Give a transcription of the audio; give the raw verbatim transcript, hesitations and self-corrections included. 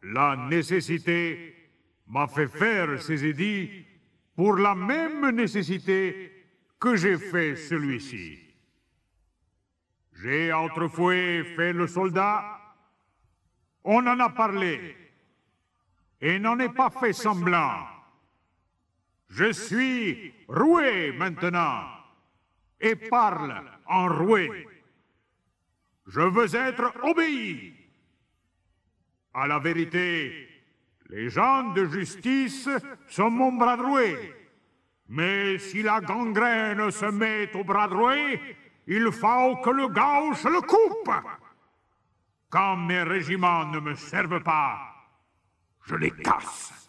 La nécessité m'a fait faire ces édits pour la même nécessité que j'ai fait celui-ci. J'ai autrefois fait le soldat, on en a parlé, et n'en est pas fait semblant. Je suis roué maintenant, et parle en roué. Je veux être obéi. À la vérité, les gens de justice sont mon bras droit. Mais si la gangrène se met au bras droit, il faut que le gauche le coupe. Quand mes régiments ne me servent pas, je les casse.